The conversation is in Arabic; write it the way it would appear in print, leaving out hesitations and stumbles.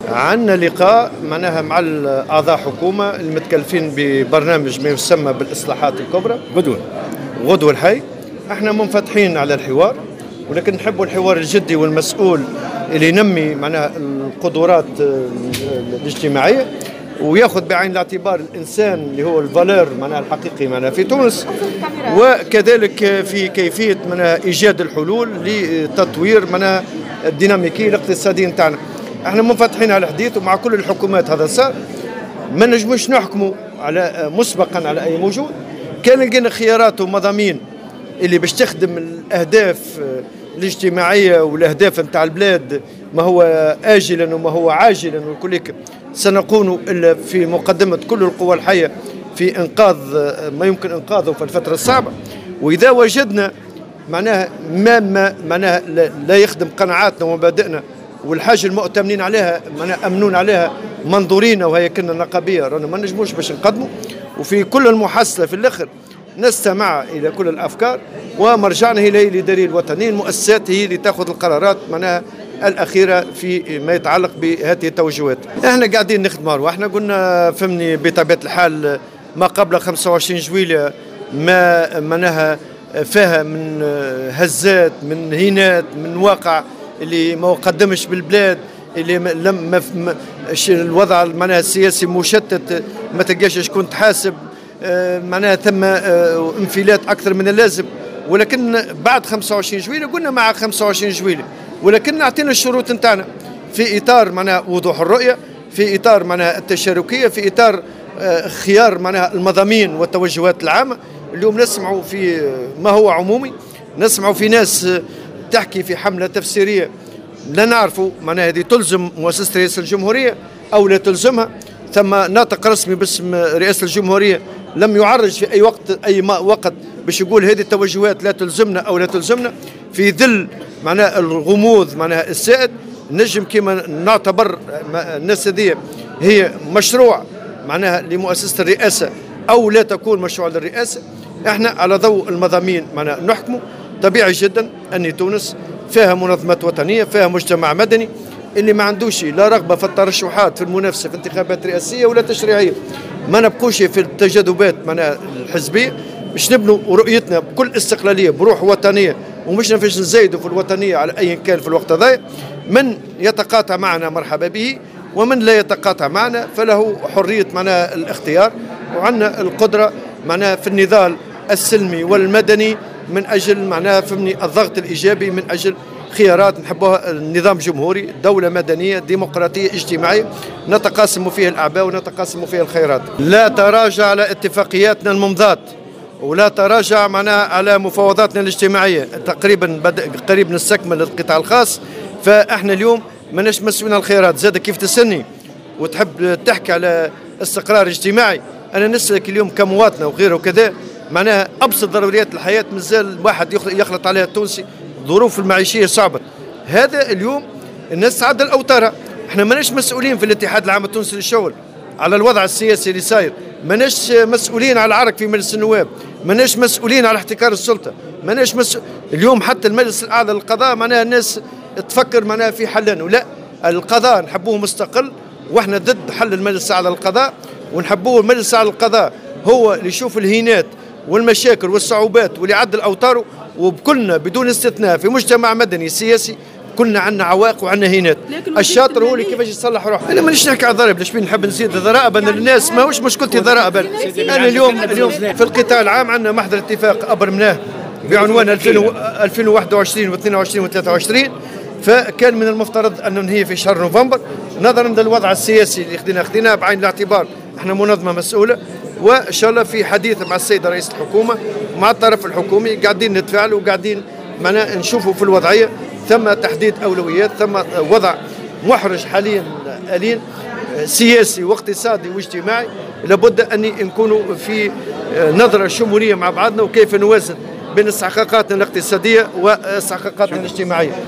عندنا لقاء معناها مع أعضاء حكومة المتكلفين ببرنامج ما يسمى بالإصلاحات الكبرى غدوة الحي. احنا منفتحين على الحوار، ولكن نحب الحوار الجدي والمسؤول اللي ينمي معناها القدرات الاجتماعية وياخذ بعين الاعتبار الانسان اللي هو الفالور معناها الحقيقي معناها في تونس، وكذلك في كيفيه معناها ايجاد الحلول لتطوير معناها الديناميكيه الاقتصاديه نتاعنا. احنا منفتحين على الحديث ومع كل الحكومات هذا صار، ما نجموش نحكموا على مسبقا على اي موجود. كان لقينا خيارات ومضامين اللي باش تخدم الاهداف الاجتماعيه والاهداف نتاع البلاد، ما هو اجلا وما هو عاجلا، وكلك سنكون الا في مقدمه كل القوى الحيه في انقاذ ما يمكن انقاذه في الفتره الصعبه. واذا وجدنا معناها ما معناها لا يخدم قناعاتنا ومبادئنا والحاجه المؤتمنين عليها معناها امنون عليها منظورين وهيكلنا النقابيه رانا ما نجموش باش نقدموا. وفي كل المحصله في الاخر نستمع الى كل الافكار، ومرجعنا هي الاداريه الوطنيه، المؤسسات هي اللي تاخذ القرارات معناها الاخيره في ما يتعلق بهذه التوجهات. احنا قاعدين نخدموا، احنا قلنا فهمني بطبيعه الحال ما قبل 25 جويلية ما معناها فيها من هزات، من هينات، من واقع اللي ما قدمش بالبلاد، اللي لم الوضع معناها السياسي مشتت، ما تلقاش شكون تحاسب، معناها ثم انفلات اكثر من اللازم. ولكن بعد 25 جويلية قلنا مع 25 جويلية، ولكن اعطينا الشروط نتاعنا في اطار معناها وضوح الرؤيه، في اطار معناها التشاركيه، في اطار خيار معناها المضامين والتوجهات العامه. اليوم نسمعوا في ما هو عمومي، نسمعوا في ناس تحكي في حمله تفسيريه لا نعرفوا معناها هذه تلزم مؤسسه رئاسه الجمهوريه او لا تلزمها. ثم ناطق رسمي باسم رئاسه الجمهوريه لم يعرج في اي وقت باش يقول هذه التوجهات لا تلزمنا او لا تلزمنا. في ظل معناها الغموض معناها السائد، نجم كما نعتبر الناس هذه هي مشروع معناها لمؤسسه الرئاسه او لا تكون مشروع للرئاسه. احنا على ضوء المضامين معناها نحكموا. طبيعي جدا ان تونس فيها منظمات وطنيه، فيها مجتمع مدني اللي ما عندوش لا رغبه في الترشحات في المنافسه في انتخابات رئاسيه ولا تشريعيه. ما نبقوش في التجاذبات معناها الحزبيه، باش نبنوا رؤيتنا بكل استقلاليه بروح وطنيه، ومش نفش نزايدوا في الوطنيه على اي كان في الوقت هذا. من يتقاطع معنا مرحبا به، ومن لا يتقاطع معنا فله حريه معناها الاختيار. وعندنا القدره معناها في النضال السلمي والمدني من اجل معناها فهمني الضغط الايجابي من اجل خيارات نحبوها النظام جمهوري، دولة مدنية ديمقراطية اجتماعية نتقاسم فيها الأعباء ونتقاسم فيها الخيرات. لا تراجع على اتفاقياتنا الممضات، ولا تراجع معناها على مفاوضاتنا الاجتماعية. تقريبا قريب نستكمل القطاع الخاص، فاحنا اليوم ماناش مسؤولين عن الخيرات. زاد كيف تسني وتحب تحكي على استقرار اجتماعي، أنا نسألك اليوم كمواطنة وغيره وكذا معناها أبسط ضروريات الحياة مازال الواحد يخلط عليها التونسي. الظروف المعيشيه صعبه، هذا اليوم الناس تعدل اوتارها. احنا ماناش مسؤولين في الاتحاد العام التونسي للشغل على الوضع السياسي اللي صاير، ماناش مسؤولين على العرق في مجلس النواب، ماناش مسؤولين على احتكار السلطه، ماناش اليوم حتى المجلس الاعلى للقضاء معناها الناس تفكر معناها في حلانه. لا، القضاء نحبوه مستقل، واحنا ضد حل المجلس الاعلى للقضاء، ونحبوه المجلس الاعلى للقضاء هو اللي يشوف الهينات والمشاكل والصعوبات واللي يعدل اوتاره. وبكلنا بدون استثناء في مجتمع مدني سياسي كلنا عندنا عوائق وعندنا هينات. الشاطر هو اللي كيفاش يصلح روحه. انا مانيش نحكي على الضرائب، ليش نحب نزيد الضرائب للناس؟ ماهوش مشكلتي ضرائب. انا اليوم في القطاع العام عندنا محضر اتفاق ابرمناه بعنوان 2021 و22 و23، فكان من المفترض ان ننهي في شهر نوفمبر. نظرا للوضع السياسي اللي خديناه بعين الاعتبار، احنا منظمه مسؤوله، وان شاء الله في حديث مع السيده رئيس الحكومه مع الطرف الحكومي قاعدين نتفاعلوا وقاعدين معناها نشوفوا في الوضعيه. ثم تحديد اولويات، ثم وضع محرج حاليا الين سياسي واقتصادي واجتماعي. لابد ان نكونوا في نظره شموليه مع بعضنا، وكيف نوازن بين استحقاقاتنا الاقتصاديه واستحقاقاتنا الاجتماعيه.